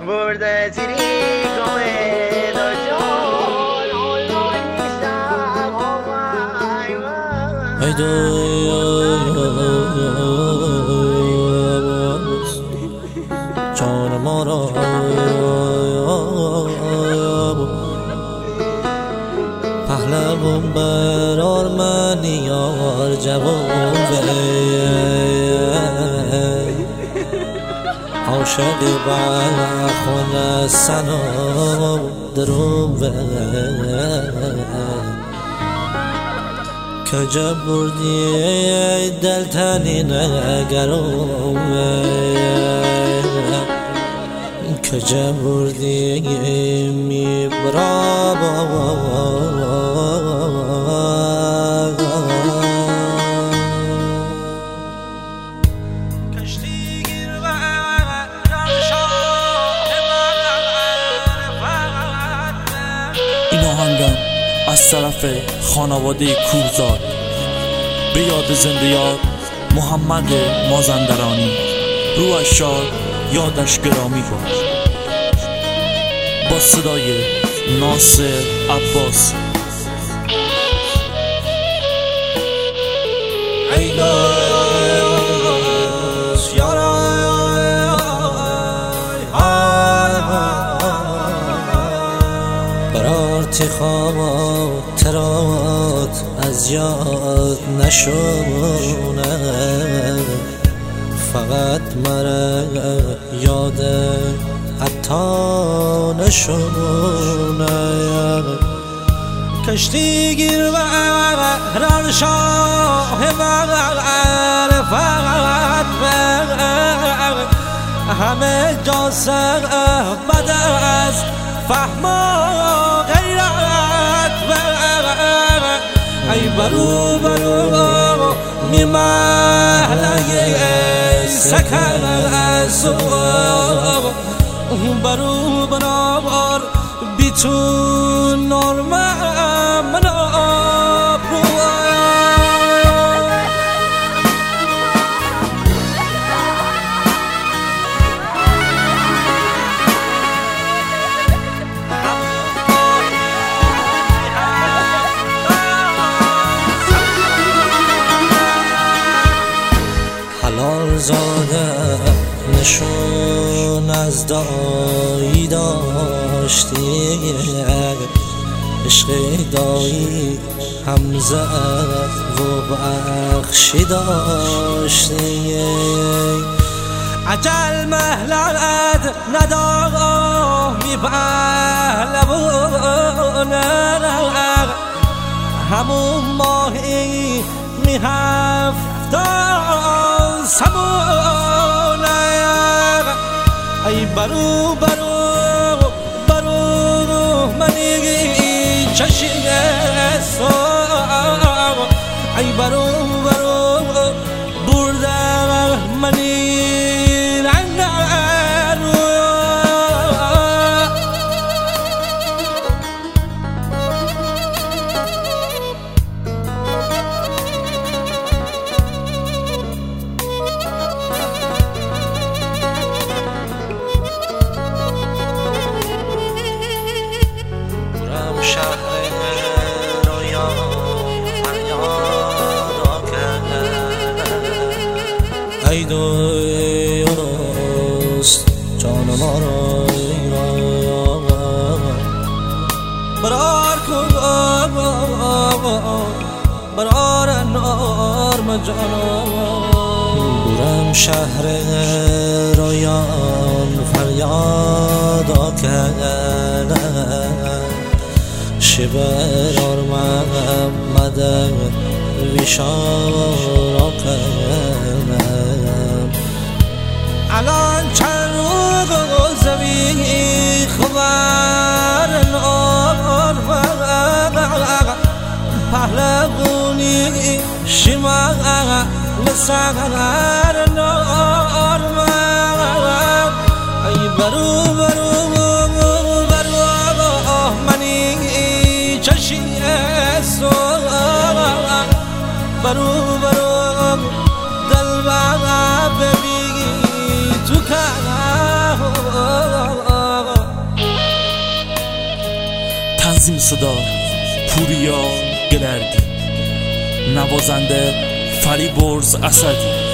Burada Tirico e Dojon online نیستم ای دوست جان ما را پهلوان برار من یار جوان عاشق بخون سنا درون کجا بردی دلتنی نگرم کجا بردی میبرا این آهنگم از طرف خانواده کورزاد به یاد زنده یاد محمد مازندرانی، روحش شاد، یادش گرامی باد. با صدای ناصر عباس. ای دوست برارتی خاطرات از یاد نشونه، فقط مرا یاد حتی نشونه. کشتی گیر و ران شاه معرفت همه جا سر بد از فهم و غیرت. ای برو برو میمهنه سکن از برو برابر بیتون نرمه من حلال زاده نشون از دایی داشتی، عشق دایی همزه و بخشی داشتی. عجل مهلت نداری پهلوانه، همون ماهی می هفتاد سمونه. ای برو برو برو منی چشم سام، ای برو برو برده منی رنگ رو. ای دوست جان ما را برار کن برار نار مجانا. برم شهر رویان فریادا کنم، شبر محمد ویشارا کنم. الان چند روز زمین خبر نار پهلوانی شما لسر نار. ای برو برو برو منی چشی سوار، برو برو دل بابا ببی تو کنه تنظیم صدا پوریا گلردی، نوازنده فریبرز اسدی.